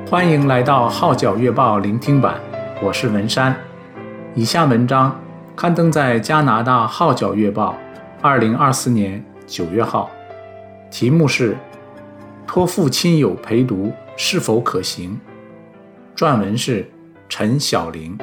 欢迎来到号角月报聆听版，我是文山。以下文章刊登在加拿大号角月报2024年9月号，题目是托付亲友陪读是否可行？撰文是陈晓玲。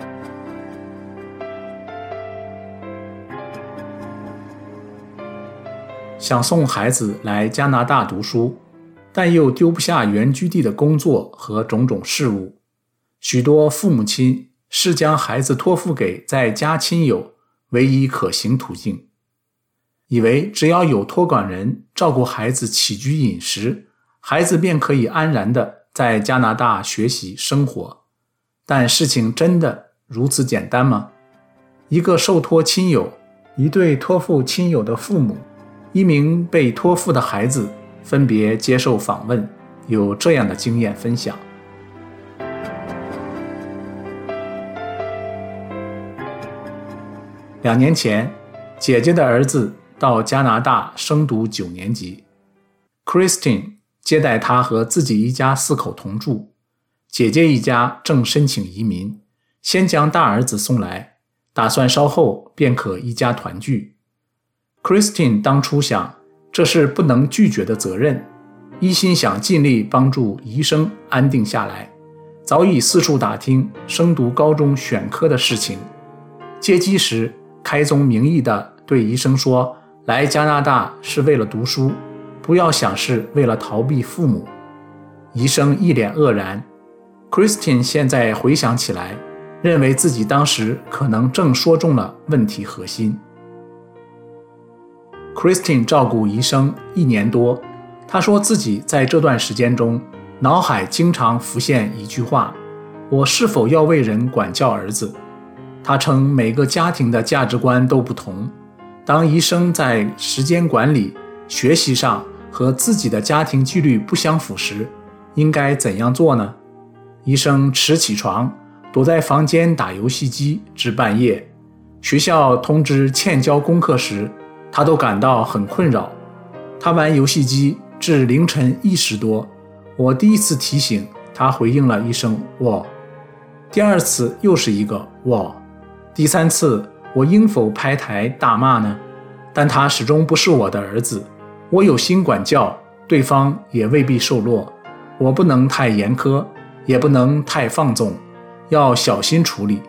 想送孩子来加拿大读书，但又丢不下原居地的工作和种种事务，许多父母亲视将孩子托付给在家亲友唯一可行途径，以为只要有托管人照顾孩子起居饮食，孩子便可以安然地在加拿大学习生活。但事情真的如此简单吗？一个受托亲友，一对托付亲友的父母，一名被托付的孩子分别接受访问，有这样的经验分享。2年前，姐姐的儿子到加拿大升读9年级， Christine 接待他和自己一家4口同住，姐姐一家正申请移民，先将大儿子送来，打算稍后便可一家团聚。Christine 当初想，这是不能拒绝的责任，一心想尽力帮助医生安定下来，早已四处打听升读高中选科的事情。接机时开宗明义地对医生说，来加拿大是为了读书，不要想是为了逃避父母。医生一脸愕然。Christine 现在回想起来，认为自己当时可能正说中了问题核心。Christine 照顾医生1年多，她说自己在这段时间中，脑海经常浮现一句话：我是否要为人管教儿子？她称每个家庭的价值观都不同，当医生在时间管理、学习上和自己的家庭纪律不相符时，应该怎样做呢？医生迟起床，躲在房间打游戏机至半夜，学校通知欠交功课时，他都感到很困扰。他玩游戏机至凌晨1时多，我第一次提醒他，回应了一声哇，第二次又是一个哇，第三次我应否拍台大骂呢？但他始终不是我的儿子，我有心管教，对方也未必受落，我不能太严苛，也不能太放纵，要小心处理。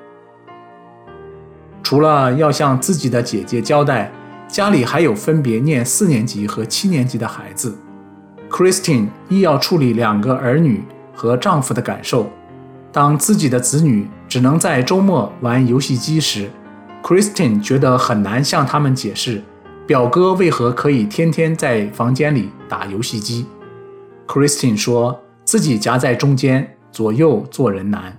除了要向自己的姐姐交代，家里还有分别念4年级和7年级的孩子， Christine 亦要处理2个儿女和丈夫的感受。当自己的子女只能在周末玩游戏机时， Christine 觉得很难向他们解释表哥为何可以天天在房间里打游戏机。 Christine 说自己夹在中间，左右做人难。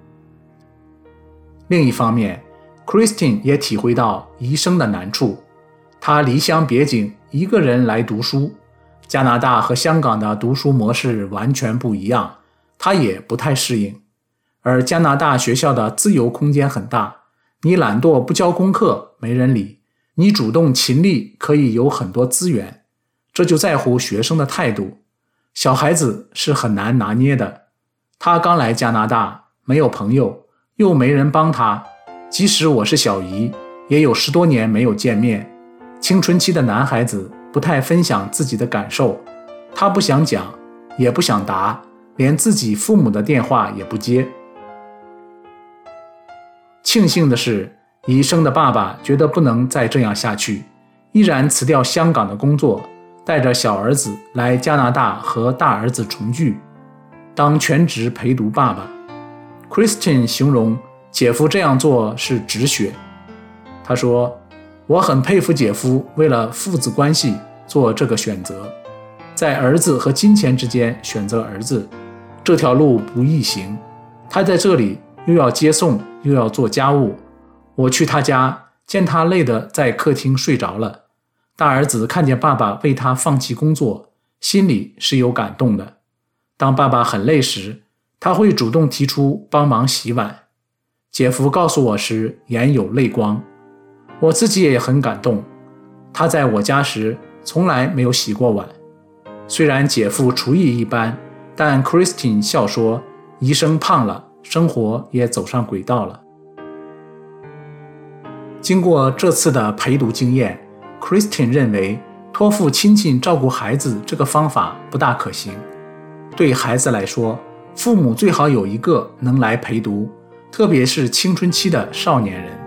另一方面， Christine 也体会到医生的难处，他离乡别井，一个人来读书，加拿大和香港的读书模式完全不一样，他也不太适应。而加拿大学校的自由空间很大，你懒惰不交功课没人理，你主动勤力可以有很多资源，这就在乎学生的态度。小孩子是很难拿捏的，他刚来加拿大，没有朋友，又没人帮他，即使我是小姨，也有10多年没有见面。青春期的男孩子不太分享自己的感受，他不想讲，也不想答，连自己父母的电话也不接。庆幸的是，医生的爸爸觉得不能再这样下去，依然辞掉香港的工作，带着小儿子来加拿大和大儿子重聚，当全职陪读爸爸。 Christine 形容姐夫这样做是止血。他说，我很佩服姐夫为了父子关系做这个选择，在儿子和金钱之间选择儿子，这条路不易行。他在这里又要接送又要做家务，我去他家见他累得在客厅睡着了，大儿子看见爸爸为他放弃工作，心里是有感动的。当爸爸很累时，他会主动提出帮忙洗碗。姐夫告诉我时眼有泪光，我自己也很感动。他在我家时从来没有洗过碗，虽然姐夫厨艺一般， 但 Christine 笑说，医生胖了，生活也走上轨道了。经过这次的陪读经验， Christine 认为托付亲戚照顾孩子这个方法不大可行。对孩子来说，父母最好有一个能来陪读，特别是青春期的少年人。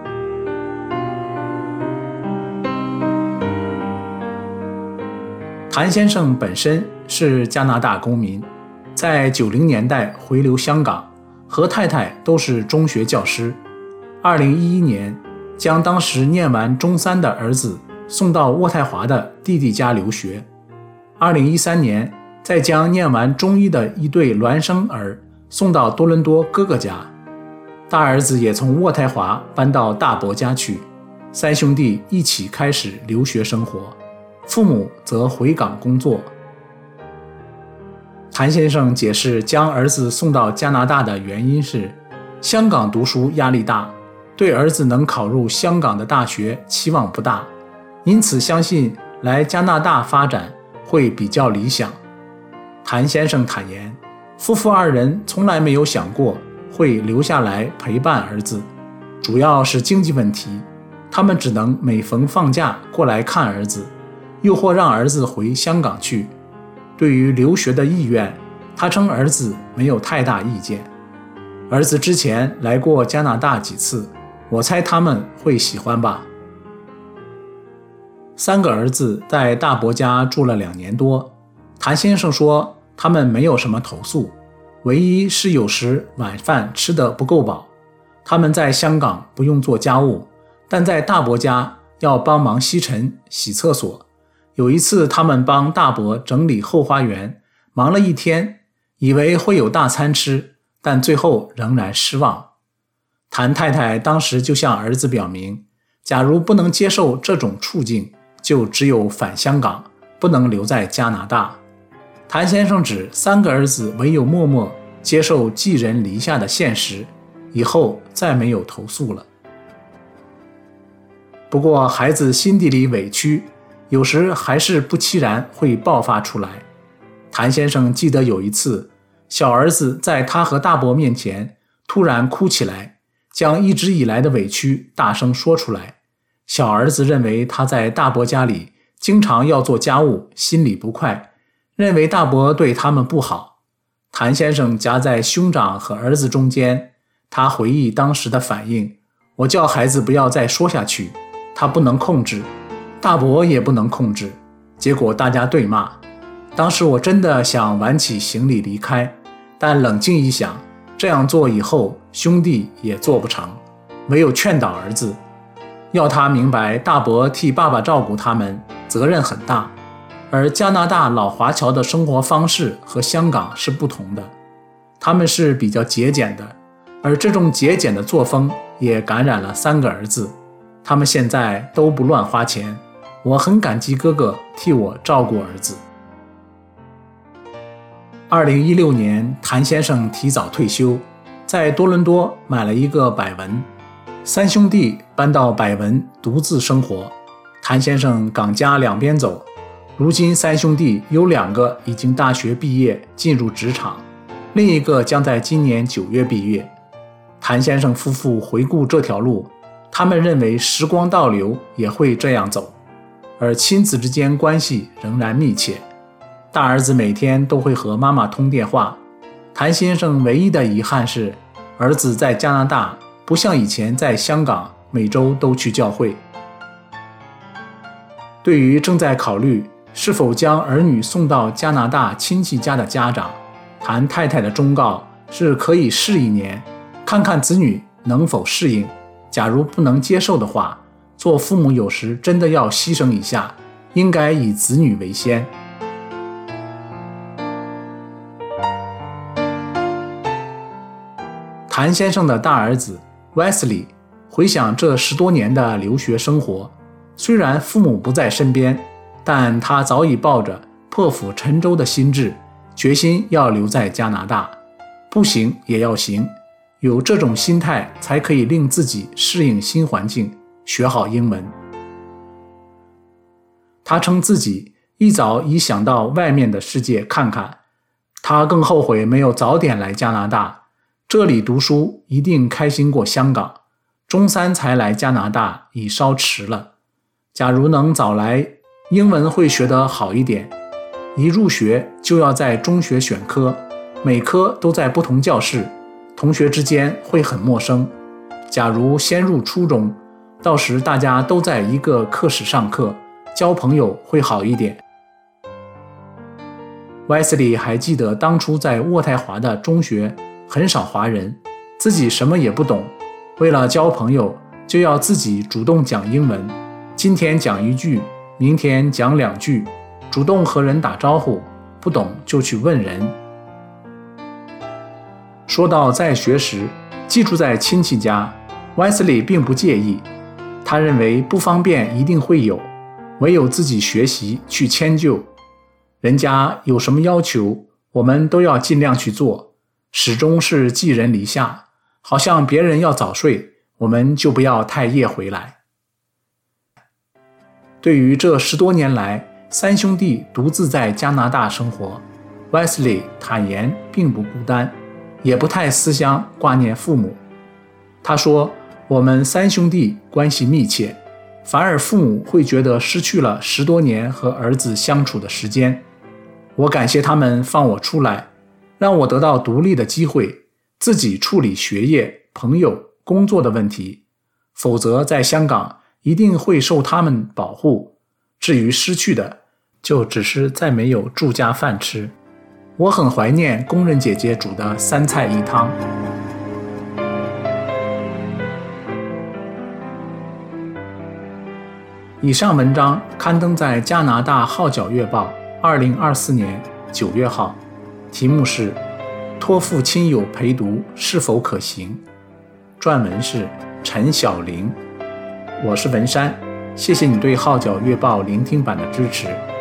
谭先生本身是加拿大公民，在90年代回流香港，和太太都是中学教师。2011年，将当时念完中3的儿子送到渥太华的弟弟家留学。2013年，再将念完中1的一对孪生儿送到多伦多哥哥家。大儿子也从渥太华搬到大伯家去，3兄弟一起开始留学生活，父母则回港工作。谭先生解释将儿子送到加拿大的原因是，香港读书压力大，对儿子能考入香港的大学期望不大，因此相信来加拿大发展会比较理想。谭先生坦言，夫妇2人从来没有想过会留下来陪伴儿子，主要是经济问题，他们只能每逢放假过来看儿子，又或让儿子回香港去。对于留学的意愿，他称儿子没有太大意见。儿子之前来过加拿大几次，我猜他们会喜欢吧。3个儿子在大伯家住了2年多，谭先生说他们没有什么投诉，唯一是有时晚饭吃得不够饱。他们在香港不用做家务，但在大伯家要帮忙吸尘、洗厕所。有一次他们帮大伯整理后花园，忙了1天，以为会有大餐吃，但最后仍然失望。谭太太当时就向儿子表明，假如不能接受这种处境，就只有返香港，不能留在加拿大。谭先生指3个儿子唯有默默接受寄人篱下的现实，以后再没有投诉了。不过孩子心底里委屈，有时还是不期然会爆发出来。谭先生记得有一次，小儿子在他和大伯面前突然哭起来，将一直以来的委屈大声说出来。小儿子认为他在大伯家里经常要做家务，心里不快，认为大伯对他们不好。谭先生夹在兄长和儿子中间，他回忆当时的反应，我叫孩子不要再说下去，他不能控制，大伯也不能控制，结果大家对骂。当时我真的想挽起行李离开，但冷静一想，这样做以后兄弟也做不成，唯有劝导儿子，要他明白大伯替爸爸照顾他们责任很大，而加拿大老华侨的生活方式和香港是不同的，他们是比较节俭的，而这种节俭的作风也感染了3个儿子，他们现在都不乱花钱，我很感激哥哥替我照顾儿子。2016年，谭先生提早退休，在多伦多买了一个百文，3兄弟搬到百文独自生活。谭先生港家两边走，如今3兄弟有2个已经大学毕业进入职场，另一个将在今年9月毕业。谭先生夫妇回顾这条路，他们认为时光倒流也会这样走，而亲子之间关系仍然密切。大儿子每天都会和妈妈通电话。谭先生唯一的遗憾是，儿子在加拿大不像以前在香港每周都去教会。对于正在考虑是否将儿女送到加拿大亲戚家的家长，谭太太的忠告是可以试1年，看看子女能否适应。假如不能接受的话，做父母有时真的要牺牲一下，应该以子女为先。谭先生的大儿子 Wesley 回想这10多年的留学生活，虽然父母不在身边，但他早已抱着破釜沉舟的心志，决心要留在加拿大，不行也要行，有这种心态才可以令自己适应新环境，学好英文。他称自己一早已想到外面的世界看看， 他更后悔没有早点来加拿大，这里读书一定开心过香港，中3才来加拿大已稍迟了。假如能早来，英文会学得好一点。一入学就要在中学选科，每科都在不同教室，同学之间会很陌生。假如先入初中，到时大家都在一个课室上课，交朋友会好一点。Wesley 还记得当初在渥太华的中学很少华人，自己什么也不懂，为了交朋友就要自己主动讲英文，今天讲1句，明天讲2句，主动和人打招呼，不懂就去问人。说到在学时寄住在亲戚家， Wesley 并不介意，他认为不方便一定会有，唯有自己学习去迁就。人家有什么要求，我们都要尽量去做，始终是寄人篱下，好像别人要早睡，我们就不要太夜回来。对于这10多年来3兄弟独自在加拿大生活， Wesley 坦言并不孤单，也不太思乡挂念父母。他说，我们3兄弟关系密切，反而父母会觉得失去了10多年和儿子相处的时间。我感谢他们放我出来，让我得到独立的机会，自己处理学业、朋友、工作的问题，否则在香港一定会受他们保护。至于失去的，就只是再没有住家饭吃。我很怀念工人姐姐煮的3菜1汤。以上文章刊登在加拿大号角月报2024年9月号，题目是托付亲友陪读是否可行，撰文是陈晓玲。我是文山，谢谢你对号角月报聆听版的支持。